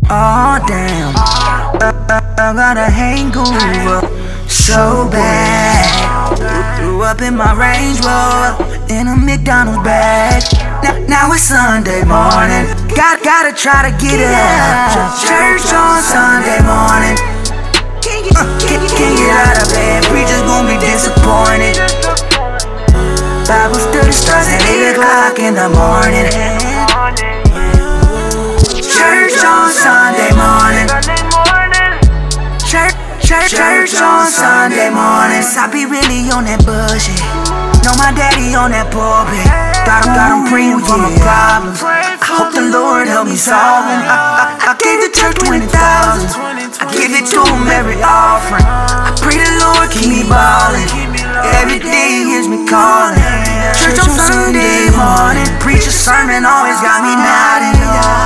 Oh damn, I got a hangover so bad. Threw up in my Range Rover in a McDonald's bag. Now it's Sunday morning. Gotta try to get up. Church on Sunday morning. Can't get out of bed. Preacher's gonna be disappointed. Bible study starts at 8 o'clock in the morning. Church on Sunday morning. Church on Sunday mornings. I be really on that bullshit. Know my daddy on that pulpit. Got him praying for my problems. I hope the Lord help me solve them. I gave the church 20,000. I give it to him every offering. I pray the Lord keep me ballin'. Every day hears me calling. Church on Sunday morning. Preach a sermon always got me nodding.